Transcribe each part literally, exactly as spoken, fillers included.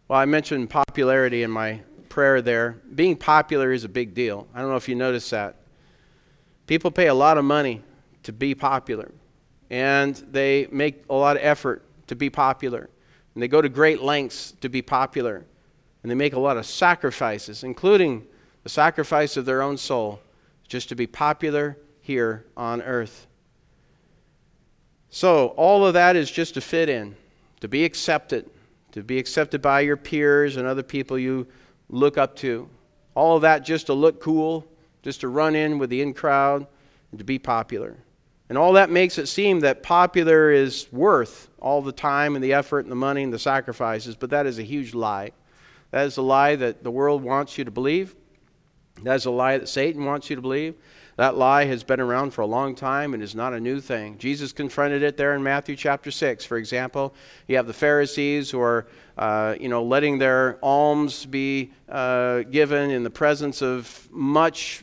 Well, I mentioned popularity in my prayer there. Being popular is a big deal. I don't know if you noticed that. People pay a lot of money to be popular, and they make a lot of effort to be popular, and they go to great lengths to be popular, and they make a lot of sacrifices, including the sacrifice of their own soul, just to be popular here on earth. So all of that is just to fit in, to be accepted, to be accepted by your peers and other people you look up to. All of that just to look cool, just to run in with the in crowd, and to be popular. And all that makes it seem that popular is worth all the time and the effort and the money and the sacrifices, but that is a huge lie. That is a lie that the world wants you to believe. That is a lie that Satan wants you to believe. That lie has been around for a long time and is not a new thing. Jesus confronted it there in Matthew chapter six. For example, you have the Pharisees who are uh, you know, letting their alms be uh, given in the presence of much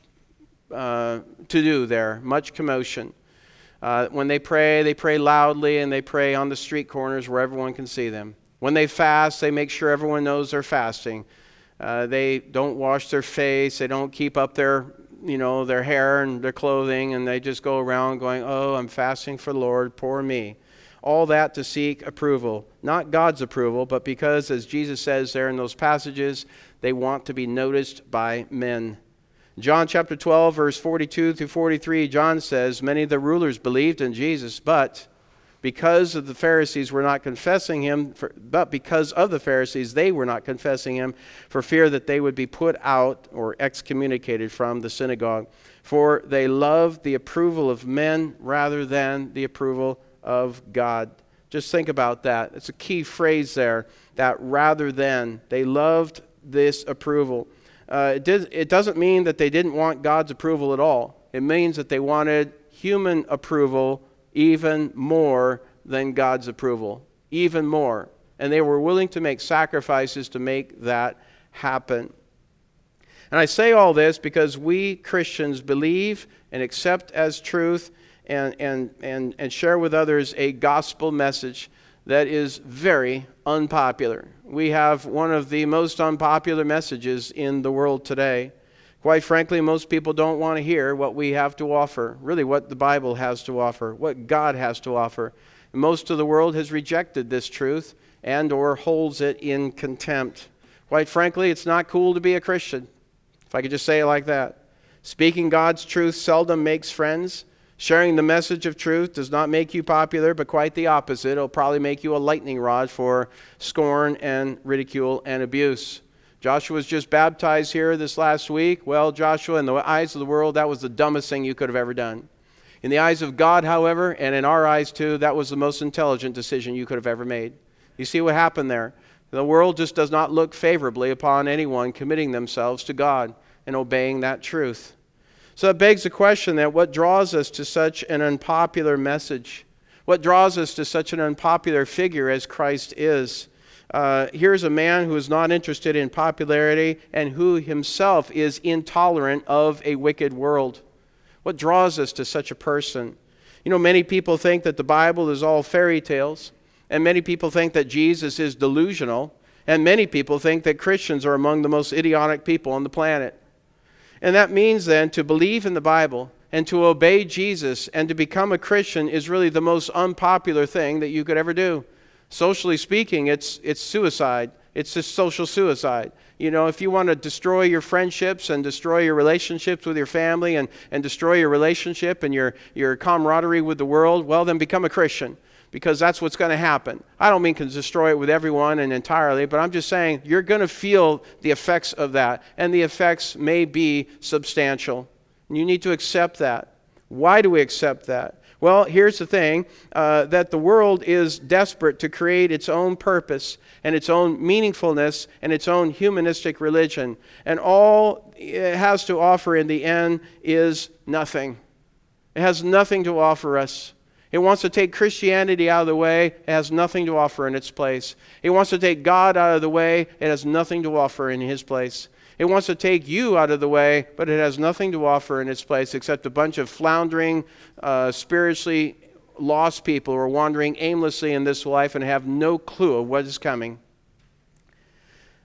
uh, to do there, much commotion. Uh, when they pray, they pray loudly, and they pray on the street corners where everyone can see them. When they fast, they make sure everyone knows they're fasting. Uh, they don't wash their face. They don't keep up their, you know, their hair and their clothing, and they just go around going, oh, I'm fasting for the Lord, poor me. All that to seek approval. Not God's approval, but because, as Jesus says there in those passages, they want to be noticed by men. John chapter twelve, verse forty-two through forty-three, John says, many of the rulers believed in Jesus, but because of the Pharisees were not confessing him, for, but because of the Pharisees, they were not confessing him for fear that they would be put out or excommunicated from the synagogue. For they loved the approval of men rather than the approval of God. Just think about that. It's a key phrase there, that rather than. They loved this approval. Uh, it, did, it doesn't mean that they didn't want God's approval at all. It means that they wanted human approval even more than God's approval. Even more. And they were willing to make sacrifices to make that happen. And I say all this because we Christians believe and accept as truth and, and, and, and share with others a gospel message that is very unpopular. We have one of the most unpopular messages in the world today. Quite frankly, most people don't want to hear what we have to offer, really what the Bible has to offer, what God has to offer. Most of the world has rejected this truth and or holds it in contempt. Quite frankly, it's not cool to be a Christian, if I could just say it like that. Speaking God's truth seldom makes friends. Sharing the message of truth does not make you popular, but quite the opposite. It'll probably make you a lightning rod for scorn and ridicule and abuse. Joshua was just baptized here this last week. Well, Joshua, in the eyes of the world, that was the dumbest thing you could have ever done. In the eyes of God, however, and in our eyes too, that was the most intelligent decision you could have ever made. You see what happened there? The world just does not look favorably upon anyone committing themselves to God and obeying that truth. So it begs the question that what draws us to such an unpopular message? What draws us to such an unpopular figure as Christ is? Uh, here's a man who is not interested in popularity and who himself is intolerant of a wicked world. What draws us to such a person? You know, many people think that the Bible is all fairy tales, and many people think that Jesus is delusional, and many people think that Christians are among the most idiotic people on the planet. And that means then to believe in the Bible and to obey Jesus and to become a Christian is really the most unpopular thing that you could ever do. Socially speaking, it's, it's suicide. It's just social suicide. You know, if you want to destroy your friendships and destroy your relationships with your family and, and destroy your relationship and your, your camaraderie with the world, well, then become a Christian, because that's what's going to happen. I don't mean to destroy it with everyone and entirely, but I'm just saying you're going to feel the effects of that, and the effects may be substantial. And you need to accept that. Why do we accept that? Well, here's the thing, uh, that the world is desperate to create its own purpose and its own meaningfulness and its own humanistic religion. And all it has to offer in the end is nothing. It has nothing to offer us. It wants to take Christianity out of the way. It has nothing to offer in its place. It wants to take God out of the way. It has nothing to offer in His place. It wants to take you out of the way, but it has nothing to offer in its place except a bunch of floundering, uh, spiritually lost people who are wandering aimlessly in this life and have no clue of what is coming.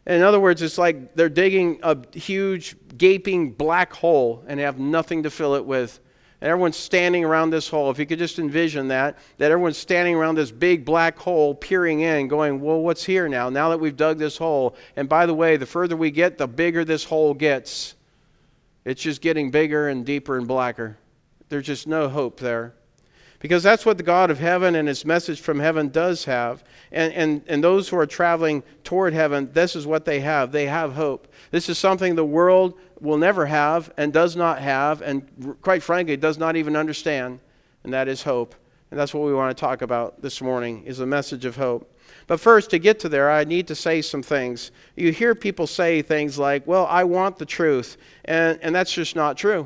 In other words, it's like they're digging a huge, gaping black hole and have nothing to fill it with. And everyone's standing around this hole. If you could just envision that, that everyone's standing around this big black hole, peering in, going, well, what's here now, now that we've dug this hole? And by the way, the further we get, the bigger this hole gets. It's just getting bigger and deeper and blacker. There's just no hope there. Because that's what the God of heaven and his message from heaven does have. And, and, and those who are traveling toward heaven, this is what they have. They have hope. This is something the world will never have and does not have, and quite frankly, does not even understand. And that is hope. And that's what we want to talk about this morning, is a message of hope. But first, to get to there, I need to say some things. You hear people say things like, well, I want the truth. And, and that's just not true.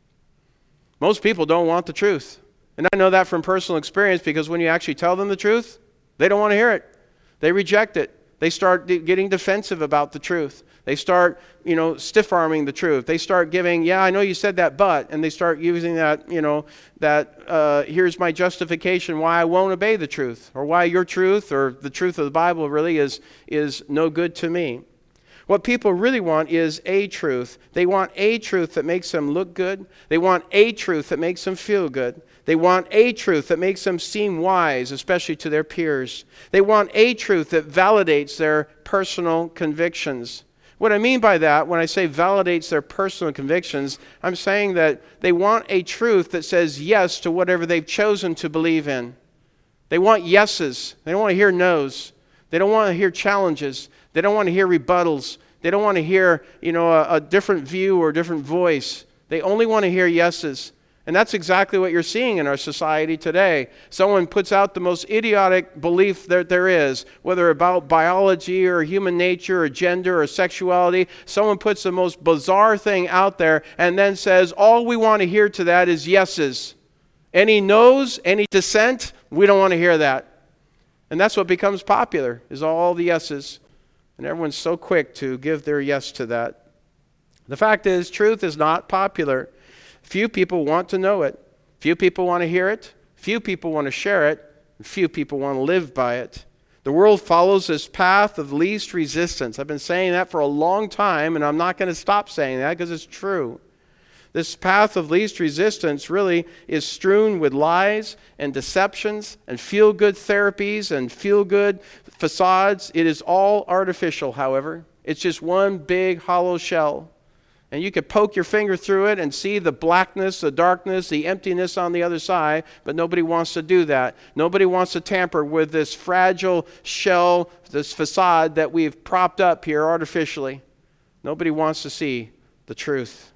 Most people don't want the truth. And I know that from personal experience, because when you actually tell them the truth, they don't want to hear it. They reject it. They start getting defensive about the truth. They start, you know, stiff-arming the truth. They start giving, yeah, I know you said that, but, and they start using that, you know, that uh, here's my justification why I won't obey the truth, or why your truth or the truth of the Bible really is, is no good to me. What people really want is a truth. They want a truth that makes them look good. They want a truth that makes them feel good. They want a truth that makes them seem wise, especially to their peers. They want a truth that validates their personal convictions. What I mean by that, when I say validates their personal convictions, I'm saying that they want a truth that says yes to whatever they've chosen to believe in. They want yeses. They don't want to hear no's. They don't want to hear challenges. They don't want to hear rebuttals. They don't want to hear, you know, a, a different view or a different voice. They only want to hear yeses. And that's exactly what you're seeing in our society today. Someone puts out the most idiotic belief that there is, whether about biology or human nature or gender or sexuality. Someone puts the most bizarre thing out there and then says, all we want to hear to that is yeses. Any no's, any dissent, we don't want to hear that. And that's what becomes popular, is all the yeses. And everyone's so quick to give their yes to that. The fact is, truth is not popular. Few people want to know it. Few people want to hear it. Few people want to share it. And few people want to live by it. The world follows this path of least resistance. I've been saying that for a long time, and I'm not going to stop saying that because it's true. This path of least resistance really is strewn with lies and deceptions and feel-good therapies and feel-good facades. It is all artificial, however. It's just one big hollow shell. And you could poke your finger through it and see the blackness, the darkness, the emptiness on the other side, but nobody wants to do that. Nobody wants to tamper with this fragile shell, this facade that we've propped up here artificially. Nobody wants to see the truth.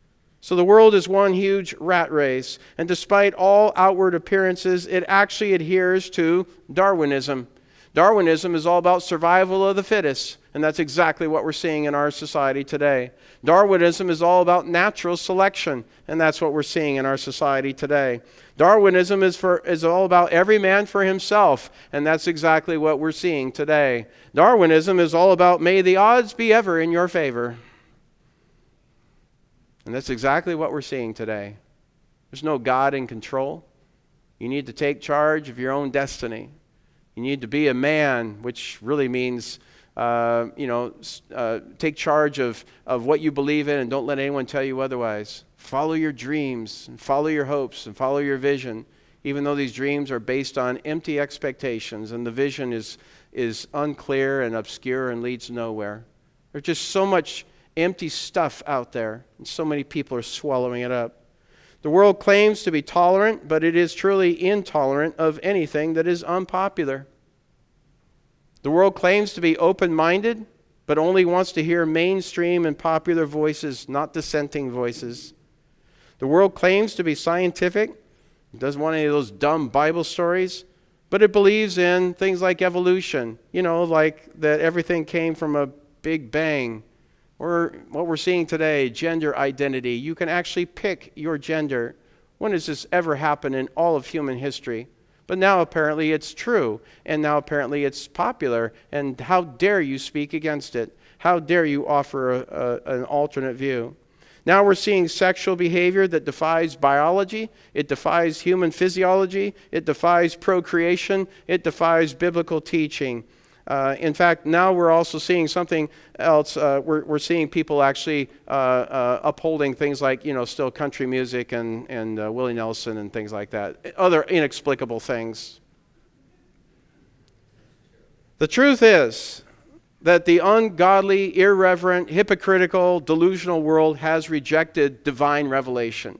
So the world is one huge rat race, and despite all outward appearances, it actually adheres to Darwinism. Darwinism is all about survival of the fittest, and that's exactly what we're seeing in our society today. Darwinism is all about natural selection, and that's what we're seeing in our society today. Darwinism is, for, is all about every man for himself, and that's exactly what we're seeing today. Darwinism is all about may the odds be ever in your favor. And that's exactly what we're seeing today. There's no God in control. You need to take charge of your own destiny. You need to be a man, which really means, uh, you know, uh, take charge of, of what you believe in and don't let anyone tell you otherwise. Follow your dreams and follow your hopes and follow your vision, even though these dreams are based on empty expectations and the vision is, is unclear and obscure and leads nowhere. There's just so much empty stuff out there, and so many people are swallowing it up. The world claims to be tolerant, but it is truly intolerant of anything that is unpopular. The world claims to be open-minded, but only wants to hear mainstream and popular voices, not dissenting voices. The world claims to be scientific. It doesn't want any of those dumb Bible stories, but it believes in things like evolution, you know, like that everything came from a big bang. Or what we're seeing today, gender identity. You can actually pick your gender. When has this ever happened in all of human history? But now apparently it's true, and now apparently it's popular, and how dare you speak against it? How dare you offer a, a, an alternate view? Now we're seeing sexual behavior that defies biology, it defies human physiology, it defies procreation, it defies biblical teaching. Uh, in fact, now we're also seeing something else. Uh, we're, we're seeing people actually uh, uh, upholding things like, you know, still country music and, and uh, Willie Nelson and things like that. Other inexplicable things. The truth is that the ungodly, irreverent, hypocritical, delusional world has rejected divine revelation.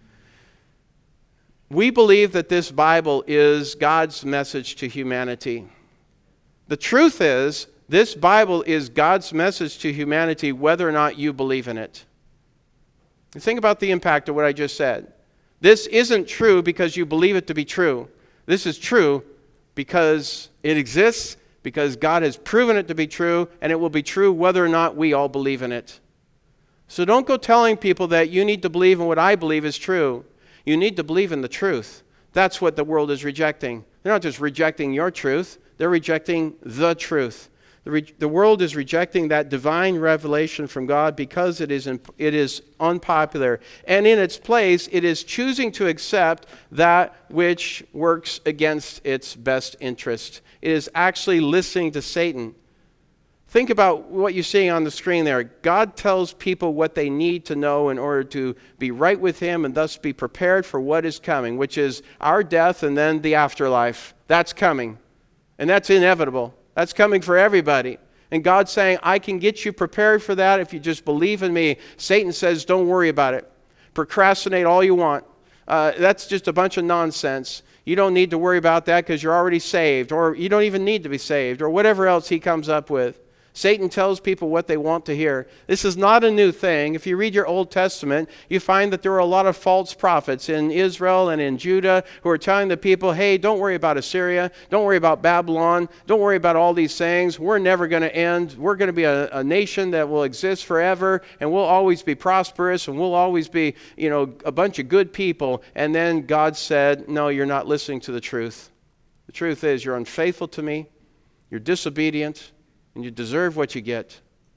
We believe that this Bible is God's message to humanity. The truth is, this Bible is God's message to humanity whether or not you believe in it. Think about the impact of what I just said. This isn't true because you believe it to be true. This is true because it exists, because God has proven it to be true, and it will be true whether or not we all believe in it. So don't go telling people that you need to believe in what I believe is true. You need to believe in the truth. That's what the world is rejecting. They're not just rejecting your truth. They're rejecting the truth. The, re- the world is rejecting that divine revelation from God because it is, imp- it is unpopular. And in its place, it is choosing to accept that which works against its best interest. It is actually listening to Satan. Think about what you're seeing on the screen there. God tells people what they need to know in order to be right with Him and thus be prepared for what is coming, which is our death and then the afterlife. That's coming. And that's inevitable. That's coming for everybody. And God's saying, I can get you prepared for that if you just believe in me. Satan says, don't worry about it. Procrastinate all you want. Uh, that's just a bunch of nonsense. You don't need to worry about that because you're already saved, or you don't even need to be saved, or whatever else he comes up with. Satan tells people what they want to hear. This is not a new thing. If you read your Old Testament, you find that there were a lot of false prophets in Israel and in Judah who are telling the people, hey, don't worry about Assyria. Don't worry about Babylon. Don't worry about all these things. We're never going to end. We're going to be a, a nation that will exist forever, and we'll always be prosperous, and we'll always be, you know, a bunch of good people. And then God said, no, you're not listening to the truth. The truth is you're unfaithful to me. You're disobedient. And you deserve what you get.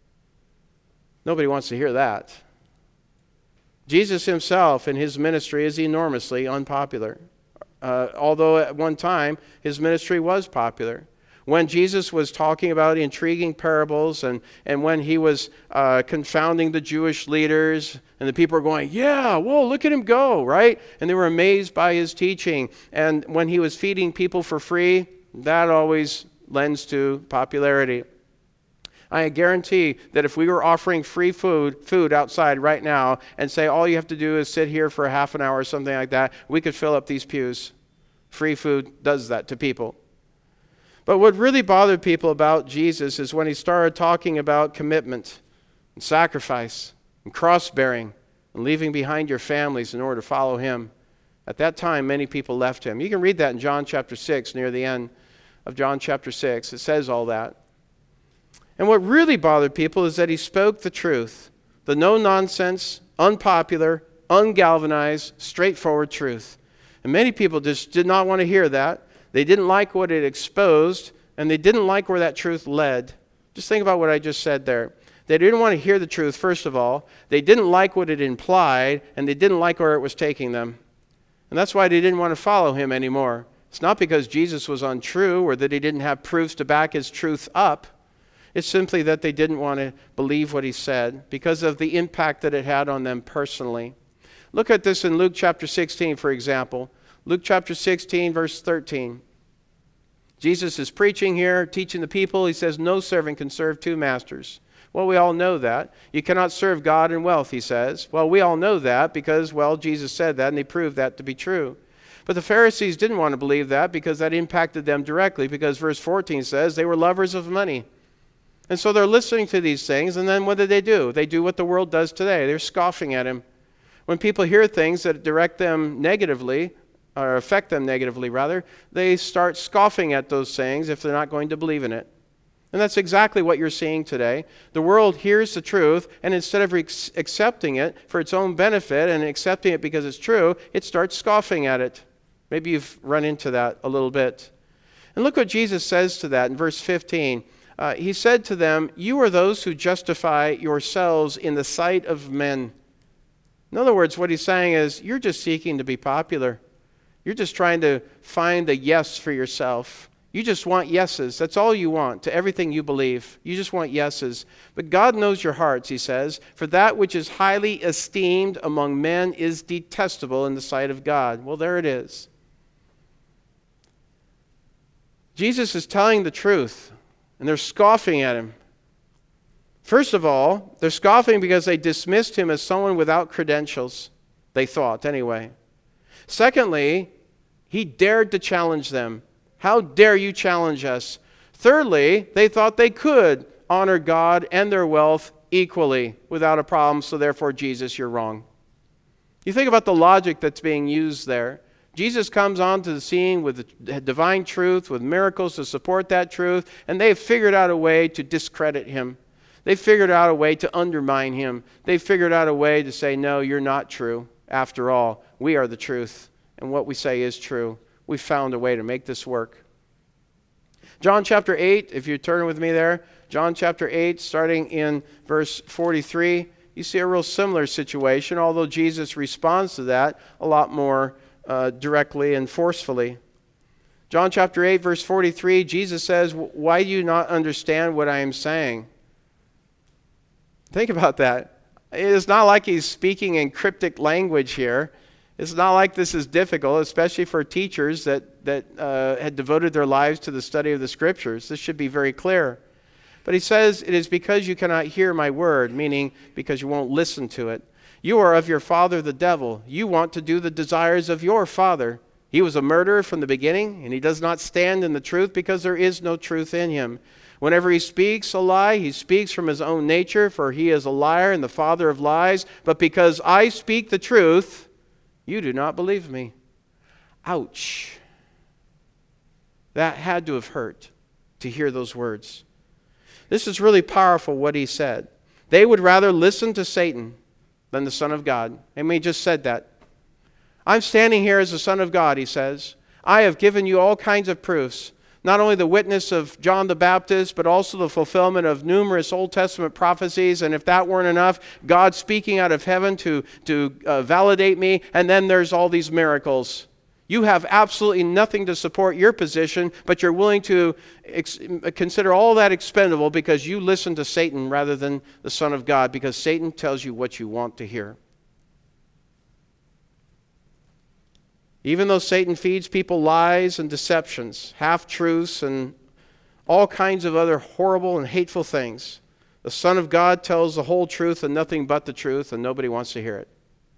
Nobody wants to hear that. Jesus himself in his ministry is enormously unpopular. Uh, although at one time his ministry was popular. When Jesus was talking about intriguing parables and, and when he was uh, confounding the Jewish leaders and the people were going, yeah, whoa, look at him go, right? And they were amazed by his teaching. And when he was feeding people for free, that always lends to popularity. I guarantee that if we were offering free food food outside right now and say all you have to do is sit here for a half an hour or something like that, we could fill up these pews. Free food does that to people. But what really bothered people about Jesus is when he started talking about commitment and sacrifice and cross-bearing and leaving behind your families in order to follow him. At that time, many people left him. You can read that in John chapter six, near the end of John chapter six. It says all that. And what really bothered people is that he spoke the truth, the no-nonsense, unpopular, ungalvanized, straightforward truth. And many people just did not want to hear that. They didn't like what it exposed, and they didn't like where that truth led. Just think about what I just said there. They didn't want to hear the truth, first of all. They didn't like what it implied, and they didn't like where it was taking them. And that's why they didn't want to follow him anymore. It's not because Jesus was untrue or that he didn't have proofs to back his truth up. It's simply that they didn't want to believe what he said because of the impact that it had on them personally. Look at this in Luke chapter sixteen, for example. Luke chapter sixteen, verse thirteen. Jesus is preaching here, teaching the people. He says, no servant can serve two masters. Well, we all know that. You cannot serve God and wealth, he says. Well, we all know that because, well, Jesus said that and he proved that to be true. But the Pharisees didn't want to believe that because that impacted them directly, because verse fourteen says they were lovers of money. And so they're listening to these things, and then what do they do? They do what the world does today. They're scoffing at him. When people hear things that direct them negatively, or affect them negatively rather, they start scoffing at those things if they're not going to believe in it. And that's exactly what you're seeing today. The world hears the truth, and instead of ex- accepting it for its own benefit and accepting it because it's true, it starts scoffing at it. Maybe you've run into that a little bit. And look what Jesus says to that in verse fifteen. Uh, he said to them, you are those who justify yourselves in the sight of men. In other words, what he's saying is, you're just seeking to be popular. You're just trying to find a yes for yourself. You just want yeses. That's all you want to everything you believe. You just want yeses. But God knows your hearts, he says, for that which is highly esteemed among men is detestable in the sight of God. Well, there it is. Jesus is telling the truth, and they're scoffing at him. First of all, they're scoffing because they dismissed him as someone without credentials, they thought anyway. Secondly, he dared to challenge them. How dare you challenge us? Thirdly, they thought they could honor God and their wealth equally without a problem, so therefore, Jesus, you're wrong. You think about the logic that's being used there. Jesus comes onto the scene with divine truth, with miracles to support that truth, and they've figured out a way to discredit him. They've figured out a way to undermine him. They've figured out a way to say, no, you're not true. After all, we are the truth, and what we say is true. We found a way to make this work. John chapter eight, if you turn with me there, John chapter eight, starting in verse forty-three, you see a real similar situation, although Jesus responds to that a lot more uh, directly and forcefully. John chapter eight, verse forty-three, Jesus says, why do you not understand what I am saying? Think about that. It's not like he's speaking in cryptic language here. It's not like this is difficult, especially for teachers that, that uh, had devoted their lives to the study of the Scriptures. This should be very clear. But he says, it is because you cannot hear my word, meaning because you won't listen to it. You are of your father the devil. You want to do the desires of your father. He was a murderer from the beginning, and he does not stand in the truth because there is no truth in him. Whenever he speaks a lie, he speaks from his own nature, for he is a liar and the father of lies. But because I speak the truth, you do not believe me. Ouch. That had to have hurt to hear those words. This is really powerful what he said. They would rather listen to Satan than the Son of God. And he just said that. I'm standing here as the Son of God, he says. I have given you all kinds of proofs. Not only the witness of John the Baptist, but also the fulfillment of numerous Old Testament prophecies. And if that weren't enough, God speaking out of heaven to, to uh, validate me. And then there's all these miracles. You have absolutely nothing to support your position, but you're willing to ex- consider all that expendable because you listen to Satan rather than the Son of God, because Satan tells you what you want to hear. Even though Satan feeds people lies and deceptions, half-truths, and all kinds of other horrible and hateful things, the Son of God tells the whole truth and nothing but the truth, and nobody wants to hear it.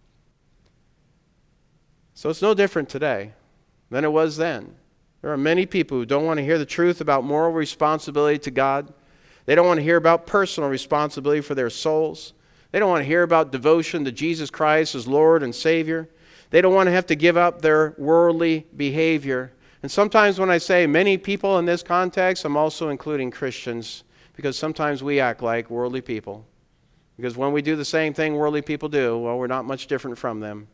So it's no different today than it was then. There are many people who don't want to hear the truth about moral responsibility to God. They don't want to hear about personal responsibility for their souls. They don't want to hear about devotion to Jesus Christ as Lord and Savior. They don't want to have to give up their worldly behavior. And sometimes when I say many people in this context, I'm also including Christians, because sometimes we act like worldly people. Because when we do the same thing worldly people do, well, we're not much different from them.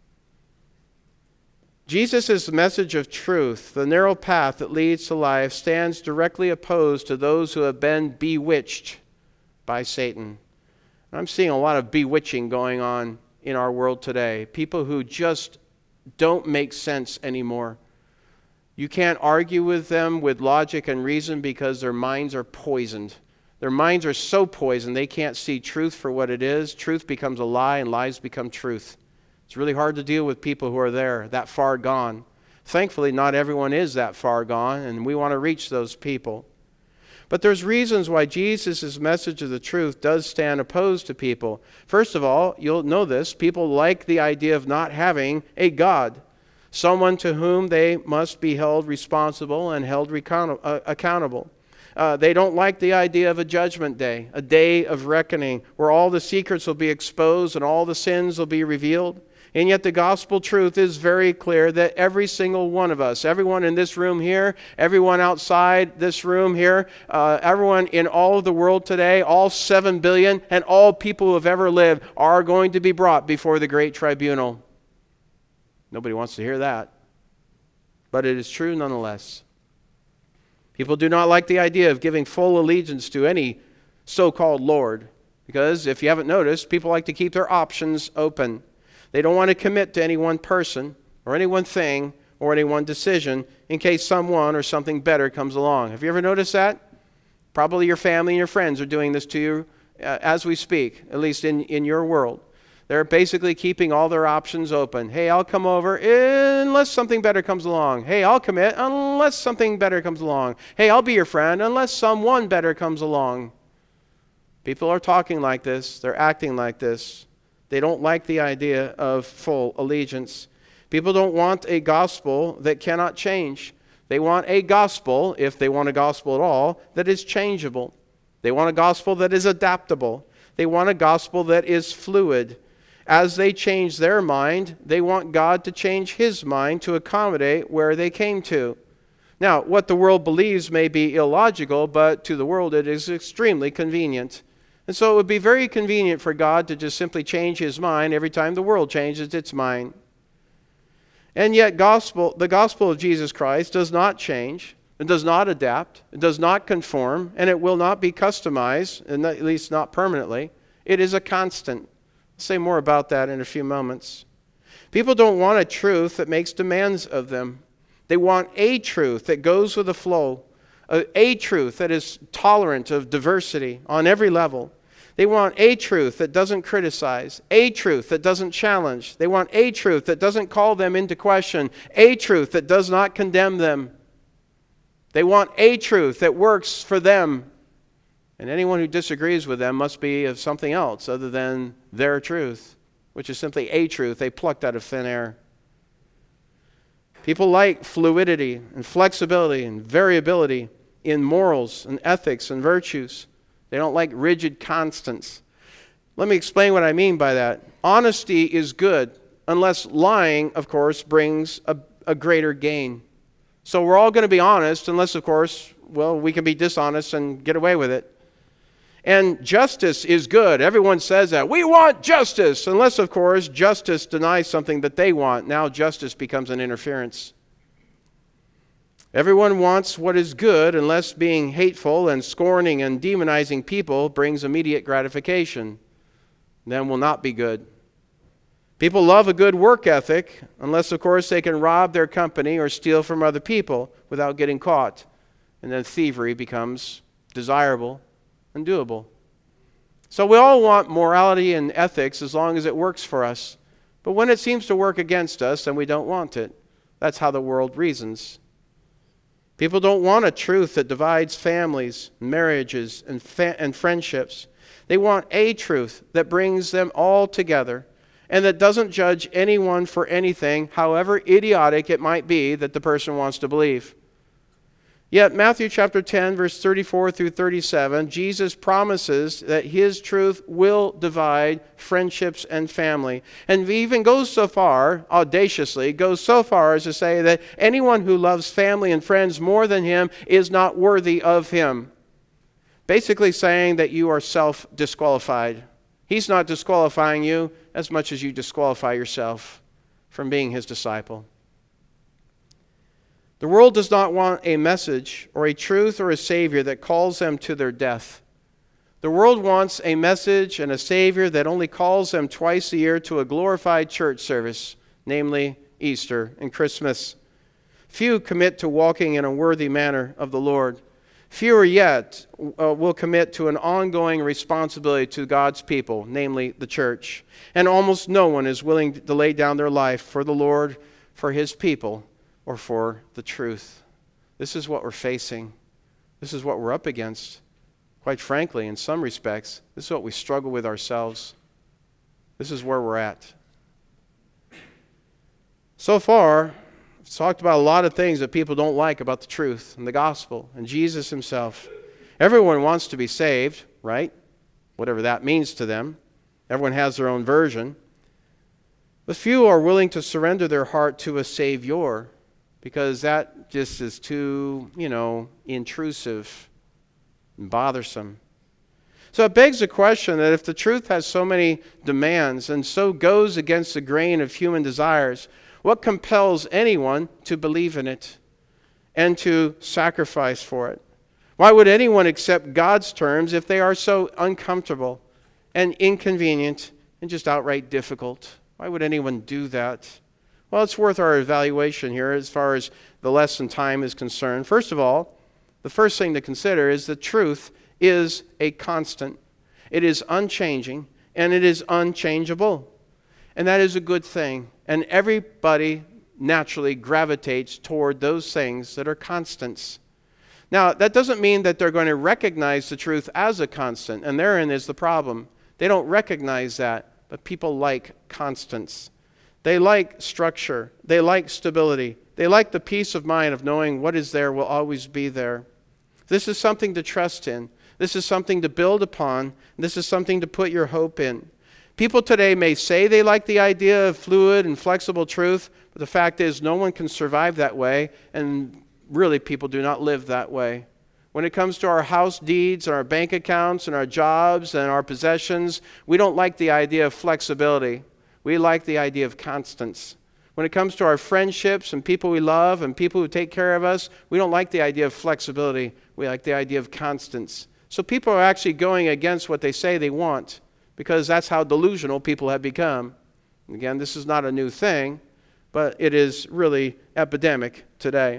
Jesus' message of truth, the narrow path that leads to life, stands directly opposed to those who have been bewitched by Satan. I'm seeing a lot of bewitching going on in our world today. People who just don't make sense anymore. You can't argue with them with logic and reason because their minds are poisoned. Their minds are so poisoned they can't see truth for what it is. Truth becomes a lie and lies become truth. It's really hard to deal with people who are there, that far gone. Thankfully, not everyone is that far gone, and we want to reach those people. But there's reasons why Jesus' message of the truth does stand opposed to people. First of all, you'll know this, people like the idea of not having a God, someone to whom they must be held responsible and held recount- uh, accountable. Uh, they don't like the idea of a judgment day, a day of reckoning, where all the secrets will be exposed and all the sins will be revealed. And yet the gospel truth is very clear that every single one of us, everyone in this room here, everyone outside this room here, uh, everyone in all of the world today, all seven billion, and all people who have ever lived are going to be brought before the great tribunal. Nobody wants to hear that. But it is true nonetheless. People do not like the idea of giving full allegiance to any so-called Lord, because if you haven't noticed, people like to keep their options open. They don't want to commit to any one person or any one thing or any one decision in case someone or something better comes along. Have you ever noticed that? Probably your family and your friends are doing this to you uh, as we speak, at least in, in your world. They're basically keeping all their options open. Hey, I'll come over unless something better comes along. Hey, I'll commit unless something better comes along. Hey, I'll be your friend unless someone better comes along. People are talking like this. They're acting like this. They don't like the idea of full allegiance. People don't want a gospel that cannot change. They want a gospel, if they want a gospel at all, that is changeable. They want a gospel that is adaptable. They want a gospel that is fluid. As they change their mind, they want God to change his mind to accommodate where they came to. Now, what the world believes may be illogical, but to the world it is extremely convenient. And so it would be very convenient for God to just simply change his mind every time the world changes its mind. And yet gospel, the gospel of Jesus Christ does not change. It does not adapt. It does not conform. And it will not be customized, and at least not permanently. It is a constant. I'll say more about that in a few moments. People don't want a truth that makes demands of them. They want a truth that goes with the flow. A, a truth that is tolerant of diversity on every level. They want a truth that doesn't criticize, a truth that doesn't challenge. They want a truth that doesn't call them into question, a truth that does not condemn them. They want a truth that works for them. And anyone who disagrees with them must be of something else other than their truth, which is simply a truth they plucked out of thin air. People like fluidity and flexibility and variability in morals and ethics and virtues. They don't like rigid constants. Let me explain what I mean by that. Honesty is good, unless lying, of course, brings a, a greater gain. So we're all going to be honest, unless, of course, well, we can be dishonest and get away with it. And justice is good. Everyone says that. We want justice, unless, of course, justice denies something that they want. Now justice becomes an interference. Everyone wants what is good, unless being hateful and scorning and demonizing people brings immediate gratification. Then will not be good. People love a good work ethic, unless, of course, they can rob their company or steal from other people without getting caught. And then thievery becomes desirable and doable. So we all want morality and ethics as long as it works for us. But when it seems to work against us, then we don't want it. That's how the world reasons. People don't want a truth that divides families, marriages, and, fa- and friendships. They want a truth that brings them all together and that doesn't judge anyone for anything, however idiotic it might be that the person wants to believe. Yet Matthew chapter ten, verse thirty-four through thirty-seven, Jesus promises that his truth will divide friendships and family. And he even goes so far, audaciously, goes so far as to say that anyone who loves family and friends more than him is not worthy of him. Basically saying that you are self-disqualified. He's not disqualifying you as much as you disqualify yourself from being his disciple. The world does not want a message or a truth or a Savior that calls them to their death. The world wants a message and a Savior that only calls them twice a year to a glorified church service, namely Easter and Christmas. Few commit to walking in a worthy manner of the Lord. Fewer yet uh, will commit to an ongoing responsibility to God's people, namely the church. And almost no one is willing to lay down their life for the Lord, for his people, or for the truth. This is what we're facing. This is what we're up against. Quite frankly, in some respects, this is what we struggle with ourselves. This is where we're at. So far, I've talked about a lot of things that people don't like about the truth and the gospel and Jesus himself. Everyone wants to be saved, right? Whatever that means to them. Everyone has their own version. But few are willing to surrender their heart to a Savior, because that just is too, you know, intrusive and bothersome. So it begs the question that if the truth has so many demands and so goes against the grain of human desires, what compels anyone to believe in it and to sacrifice for it? Why would anyone accept God's terms if they are so uncomfortable and inconvenient and just outright difficult? Why would anyone do that? Well, it's worth our evaluation here as far as the lesson time is concerned. First of all, the first thing to consider is that truth is a constant. It is unchanging, and it is unchangeable. And that is a good thing. And everybody naturally gravitates toward those things that are constants. Now, that doesn't mean that they're going to recognize the truth as a constant, and therein is the problem. They don't recognize that, but people like constants. They like structure. They like stability. They like the peace of mind of knowing what is there will always be there. This is something to trust in. This is something to build upon. This is something to put your hope in. People today may say they like the idea of fluid and flexible truth, but the fact is no one can survive that way, and really people do not live that way. When it comes to our house deeds and our bank accounts and our jobs and our possessions, we don't like the idea of flexibility. We like the idea of constants. When it comes to our friendships and people we love and people who take care of us, we don't like the idea of flexibility. We like the idea of constants. So people are actually going against what they say they want, because that's how delusional people have become. Again, this is not a new thing, but it is really epidemic today.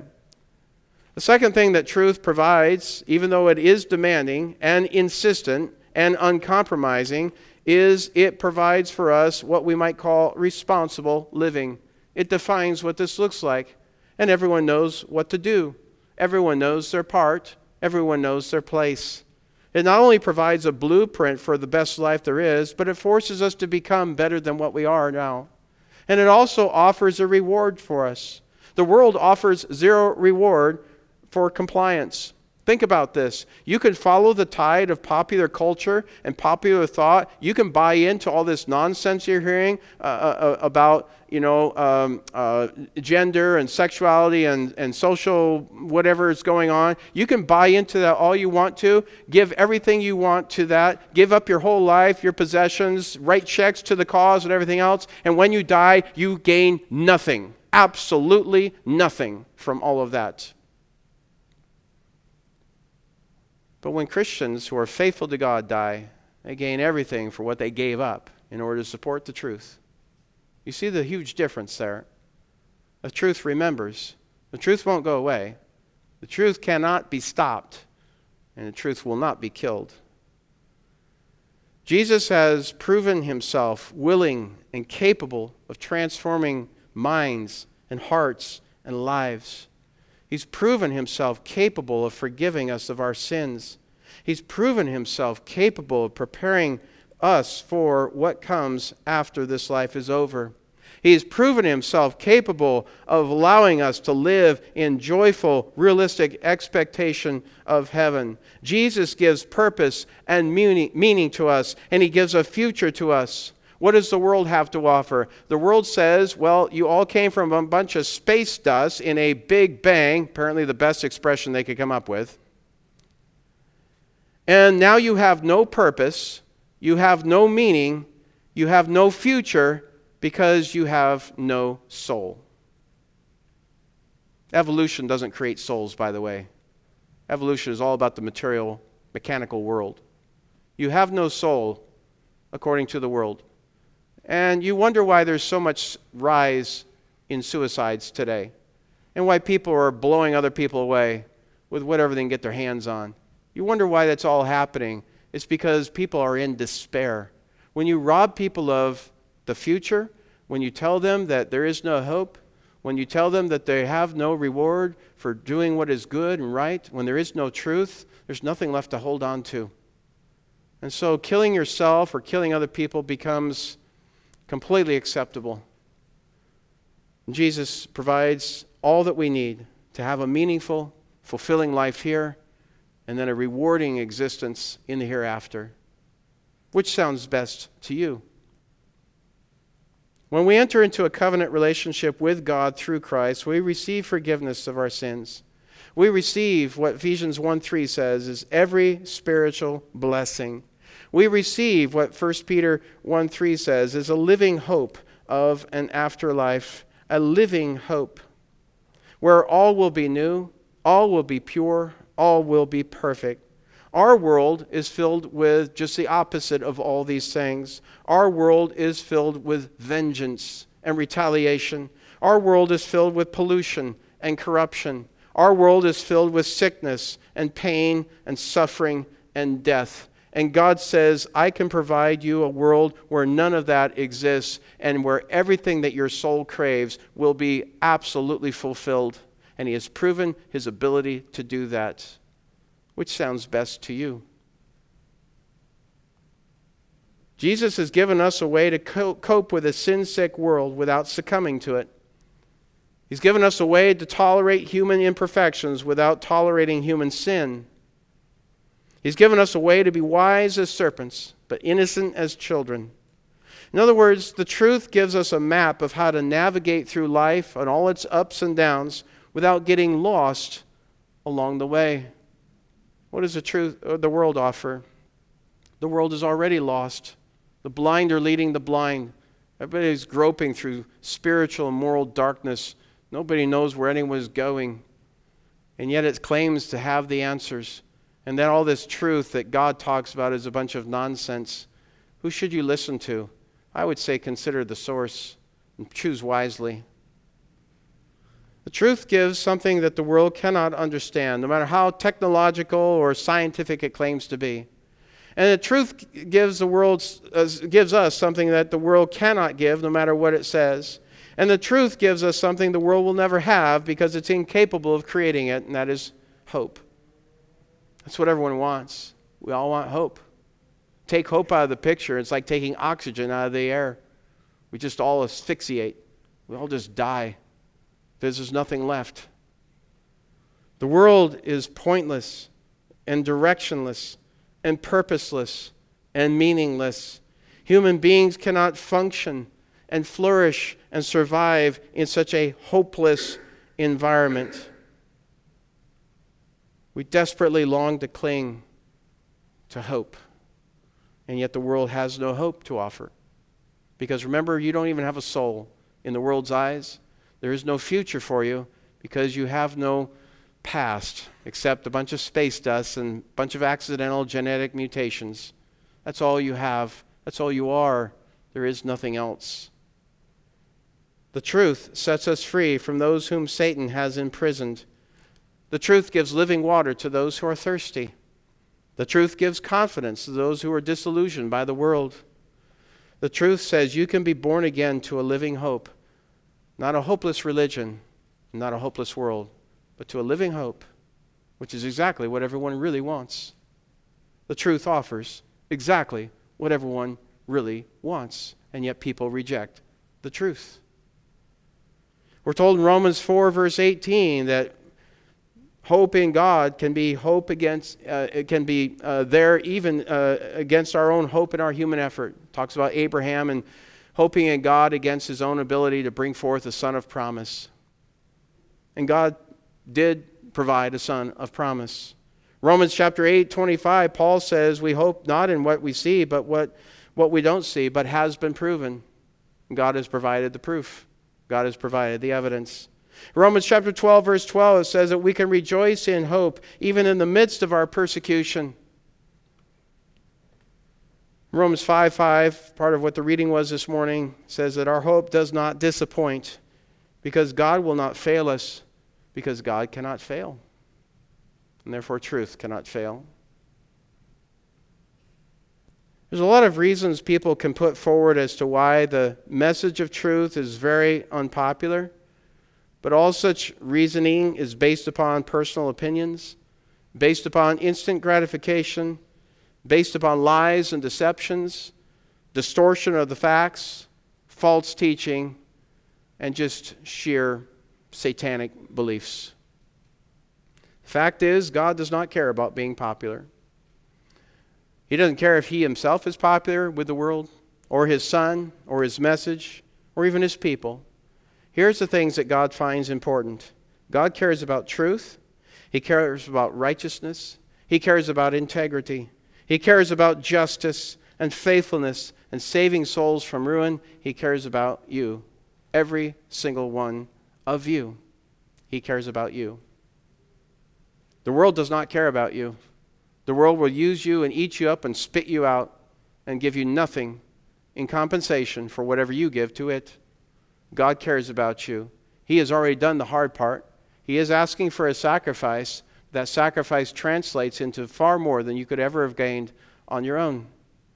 The second thing that truth provides, even though it is demanding and insistent and uncompromising, is it provides for us what we might call responsible living. It defines what this looks like, and everyone knows what to do. Everyone knows their part. Everyone knows their place. It not only provides a blueprint for the best life there is, but it forces us to become better than what we are now. And it also offers a reward for us. The world offers zero reward for compliance. Think about this. You can follow the tide of popular culture and popular thought. You can buy into all this nonsense you're hearing uh, uh, about, you know, um, uh, gender and sexuality and, and social whatever is going on. You can buy into that all you want to. Give everything you want to that. Give up your whole life, your possessions, write checks to the cause and everything else. And when you die, you gain nothing. Absolutely nothing from all of that. But when Christians who are faithful to God die, they gain everything for what they gave up in order to support the truth. You see the huge difference there. The truth remembers. The truth won't go away. The truth cannot be stopped, and the truth will not be killed. Jesus has proven himself willing and capable of transforming minds and hearts and lives. He's proven himself capable of forgiving us of our sins. He's proven himself capable of preparing us for what comes after this life is over. He's proven himself capable of allowing us to live in joyful, realistic expectation of heaven. Jesus gives purpose and meaning to us, and he gives a future to us. What does the world have to offer? The world says, well, you all came from a bunch of space dust in a big bang, apparently the best expression they could come up with. And now you have no purpose, you have no meaning, you have no future because you have no soul. Evolution doesn't create souls, by the way. Evolution is all about the material, mechanical world. You have no soul, according to the world. And you wonder why there's so much rise in suicides today, and why people are blowing other people away with whatever they can get their hands on. You wonder why that's all happening. It's because people are in despair. When you rob people of the future, when you tell them that there is no hope, when you tell them that they have no reward for doing what is good and right, when there is no truth, there's nothing left to hold on to. And so killing yourself or killing other people becomes completely acceptable. Jesus provides all that we need to have a meaningful, fulfilling life here, and then a rewarding existence in the hereafter. Which sounds best to you? When we enter into a covenant relationship with God through Christ, we receive forgiveness of our sins. We receive what Ephesians one three says is every spiritual blessing. We receive what First Peter one three says is a living hope of an afterlife, a living hope where all will be new, all will be pure, all will be perfect. Our world is filled with just the opposite of all these things. Our world is filled with vengeance and retaliation. Our world is filled with pollution and corruption. Our world is filled with sickness and pain and suffering and death. And God says, I can provide you a world where none of that exists and where everything that your soul craves will be absolutely fulfilled. And He has proven His ability to do that. Which sounds best to you? Jesus has given us a way to cope with a sin-sick world without succumbing to it. He's given us a way to tolerate human imperfections without tolerating human sin. He's given us a way to be wise as serpents, but innocent as children. In other words, the truth gives us a map of how to navigate through life and all its ups and downs without getting lost along the way. What does the truth, or the world offer? The world is already lost. The blind are leading the blind. Everybody's groping through spiritual and moral darkness. Nobody knows where anyone is going. And yet it claims to have the answers. And then all this truth that God talks about is a bunch of nonsense. Who should you listen to? I would say consider the source and choose wisely. The truth gives something that the world cannot understand, no matter how technological or scientific it claims to be. And the truth gives the world, uh, gives us something that the world cannot give, no matter what it says. And the truth gives us something the world will never have because it's incapable of creating it, and that is hope. That's what everyone wants. We all want hope. Take hope out of the picture. It's like taking oxygen out of the air. We just all asphyxiate. We all just die because there's nothing left. The world is pointless and directionless and purposeless and meaningless. Human beings cannot function and flourish and survive in such a hopeless environment. We desperately long to cling to hope, and yet the world has no hope to offer. Because remember, you don't even have a soul. In the world's eyes, there is no future for you because you have no past except a bunch of space dust and a bunch of accidental genetic mutations. That's all you have. That's all you are. There is nothing else. The truth sets us free from those whom Satan has imprisoned. The truth gives living water to those who are thirsty. The truth gives confidence to those who are disillusioned by the world. The truth says you can be born again to a living hope, not a hopeless religion, not a hopeless world, but to a living hope, which is exactly what everyone really wants. The truth offers exactly what everyone really wants, and yet people reject the truth. We're told in Romans four, verse eighteen, that hope in God can be hope against, uh, it can be uh, there even uh, against our own hope and our human effort. It talks about Abraham and hoping in God against his own ability to bring forth a son of promise. And God did provide a son of promise. Romans chapter eight, twenty-five, Paul says, we hope not in what we see, but what, what we don't see, but has been proven. God has provided the proof. God has provided the evidence. Romans chapter twelve, verse twelve, it says that we can rejoice in hope even in the midst of our persecution. Romans five five, part of what the reading was this morning, says that our hope does not disappoint because God will not fail us, because God cannot fail. And therefore truth cannot fail. There's a lot of reasons people can put forward as to why the message of truth is very unpopular. But all such reasoning is based upon personal opinions, based upon instant gratification, based upon lies and deceptions, distortion of the facts, false teaching, and just sheer satanic beliefs. Fact is, God does not care about being popular. He doesn't care if he himself is popular with the world, or his son, or his message, or even his people. Here's the things that God finds important. God cares about truth. He cares about righteousness. He cares about integrity. He cares about justice and faithfulness and saving souls from ruin. He cares about you. Every single one of you. He cares about you. The world does not care about you. The world will use you and eat you up and spit you out and give you nothing in compensation for whatever you give to it. God cares about you. He has already done the hard part. He is asking for a sacrifice. That sacrifice translates into far more than you could ever have gained on your own.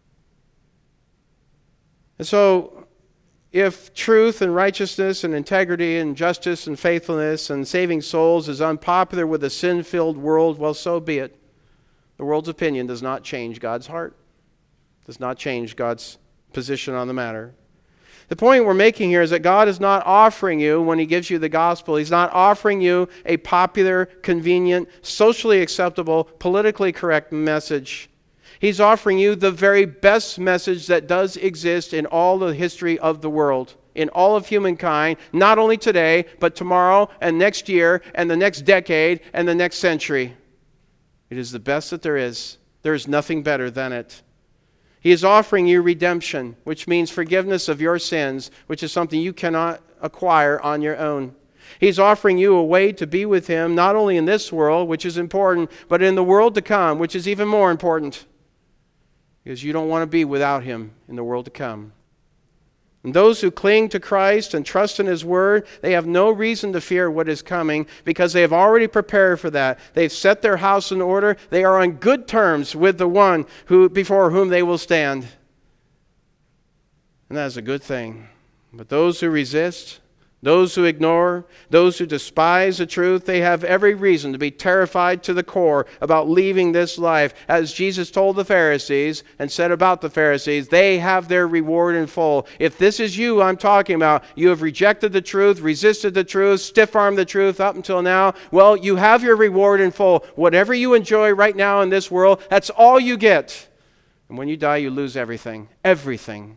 And so, if truth and righteousness and integrity and justice and faithfulness and saving souls is unpopular with a sin-filled world, well, so be it. The world's opinion does not change God's heart. Does not change God's position on the matter. The point we're making here is that God is not offering you, when He gives you the gospel, He's not offering you a popular, convenient, socially acceptable, politically correct message. He's offering you the very best message that does exist in all the history of the world, in all of humankind, not only today, but tomorrow and next year and the next decade and the next century. It is the best that there is. There is nothing better than it. He is offering you redemption, which means forgiveness of your sins, which is something you cannot acquire on your own. He's offering you a way to be with Him, not only in this world, which is important, but in the world to come, which is even more important. Because you don't want to be without Him in the world to come. And those who cling to Christ and trust in His Word, they have no reason to fear what is coming because they have already prepared for that. They've set their house in order. They are on good terms with the one who, before whom they will stand. And that is a good thing. But those who resist, those who ignore, those who despise the truth, they have every reason to be terrified to the core about leaving this life. As Jesus told the Pharisees and said about the Pharisees, they have their reward in full. If this is you I'm talking about, you have rejected the truth, resisted the truth, stiff-armed the truth up until now, well, you have your reward in full. Whatever you enjoy right now in this world, that's all you get. And when you die, you lose everything. Everything.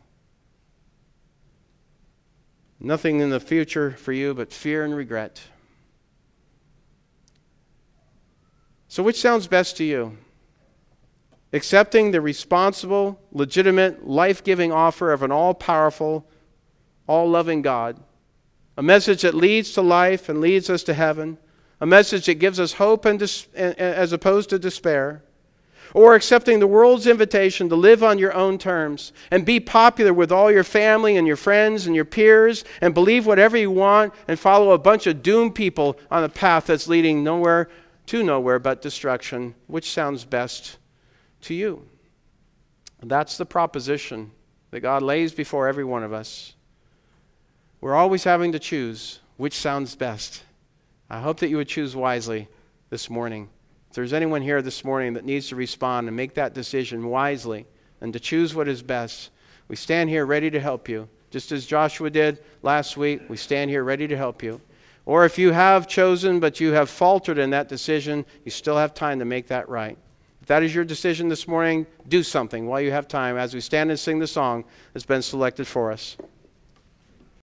Nothing in the future for you but fear and regret. So which sounds best to you? Accepting the responsible, legitimate, life-giving offer of an all-powerful, all-loving God. A message that leads to life and leads us to heaven. A message that gives us hope and dis- as opposed to despair. Or accepting the world's invitation to live on your own terms and be popular with all your family and your friends and your peers and believe whatever you want and follow a bunch of doomed people on a path that's leading nowhere to nowhere but destruction. Which sounds best to you? That's the proposition that God lays before every one of us. We're always having to choose which sounds best. I hope that you would choose wisely this morning. If there's anyone here this morning that needs to respond and make that decision wisely and to choose what is best, we stand here ready to help you. Just as Joshua did last week, we stand here ready to help you. Or if you have chosen but you have faltered in that decision, you still have time to make that right. If that is your decision this morning, do something while you have time as we stand and sing the song that's been selected for us.